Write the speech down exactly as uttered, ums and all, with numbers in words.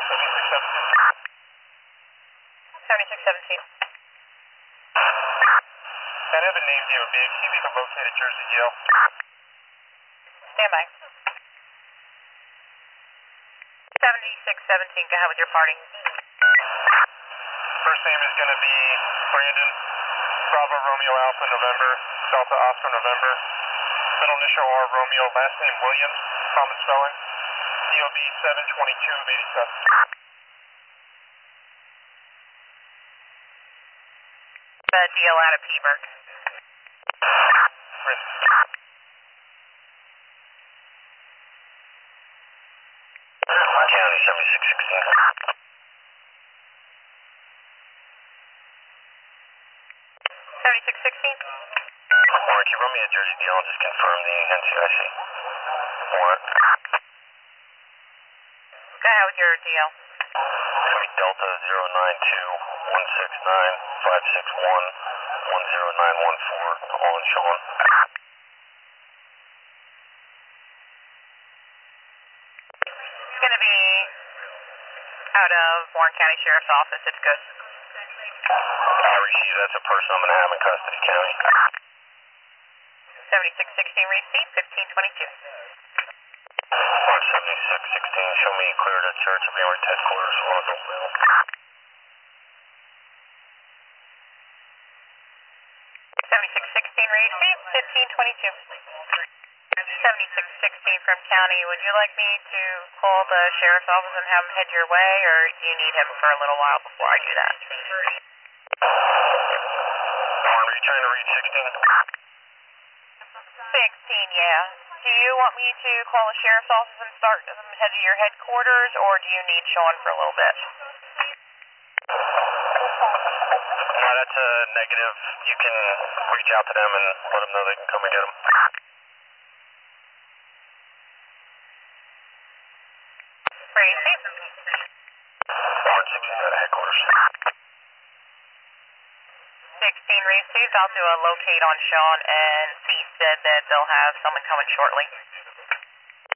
seventy-six seventeen. I have a name D O B. See if you can locate a Jersey D L. Stand by. seventy-six seventeen, go ahead with your party. First name is going to be Brandon, Bravo Romeo Alpha November, Delta Oscar November. Middle initial R Romeo, last name Williams, common spelling. D O B seven twenty-two of eighty-seven. The D L out of Pittsburgh. County seventy-six sixteen. seventy-six sixteen. Warren, can you run me a Jersey deal and just confirm the N C I C? Warren. Go ahead with your D L. It's going to be Delta zero nine two one six nine five six one one zero nine one four, all in Sean. It's going to be out of Warren County Sheriff's Office. It's good. I receive that's a person I'm going to have in custody, County. seventy-six sixteen receipt, fifteen twenty-two. On seventy-six sixteen, show me cleared at search of Amherst headquarters, one adult male. seventy-six sixteen receipt, fifteen twenty-two. seventy-six sixteen from county, would you like me to call the sheriff's office and have him head your way, or do you need him for a little while before I do that? Warren, are you trying to reach sixteen? sixteen, yeah. Do you want me to call the sheriff's office and start them head to your headquarters, or do you need Sean for a little bit? No, that's a negative. You can reach out to them and let them know they can come and get him. Receipt. Warren sixteen at headquarters. sixteen received. I'll do a locate on Sean, and C said that they'll have someone coming shortly.